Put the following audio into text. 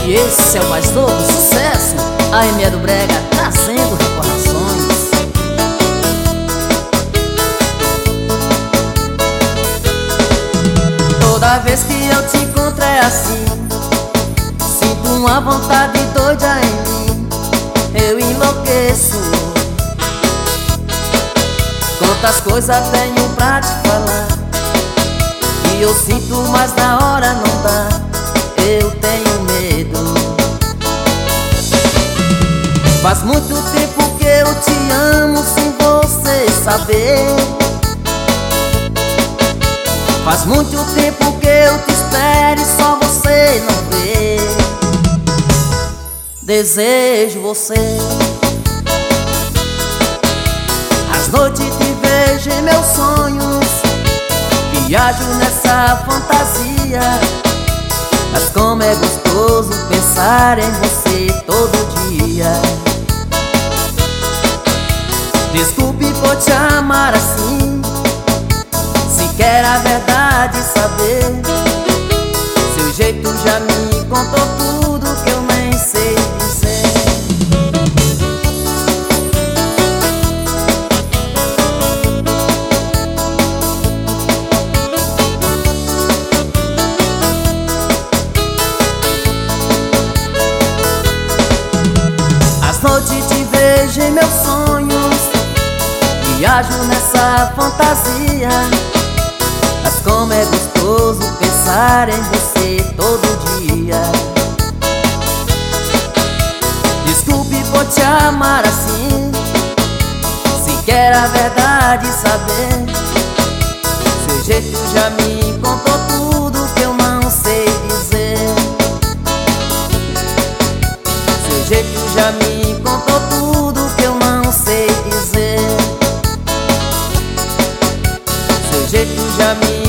E esse é o mais novo sucesso, a ME do Brega trazendo recordações. Toda vez que eu te encontro é assim, sinto uma vontade doida em mim, eu enlouqueço. Quantas coisas tenho pra te falar, e eu sinto, mas na hora não dá, eu tenho medo. Faz muito tempo que eu te amo sem você saber. Faz muito tempo que eu te espero e só você não vê. Desejo você. Às noites te vejo em meus sonhos, viajo nessa fantasia. Mas como é gostoso pensar em você todo dia. Desculpe por te amar assim, se quer a verdade saber. Seu jeito já me contou tudo que eu nem sei dizer. Às noites te vejo em meus sonhos, viajo nessa fantasia. Mas como é gostoso pensar em você todo dia. Desculpe por te amar assim, se quer a verdade saber. Seu jeito já me contou tudo que eu não sei dizer. Seu jeito já me contou tudo que eu não sei dizer. Seu jeito já me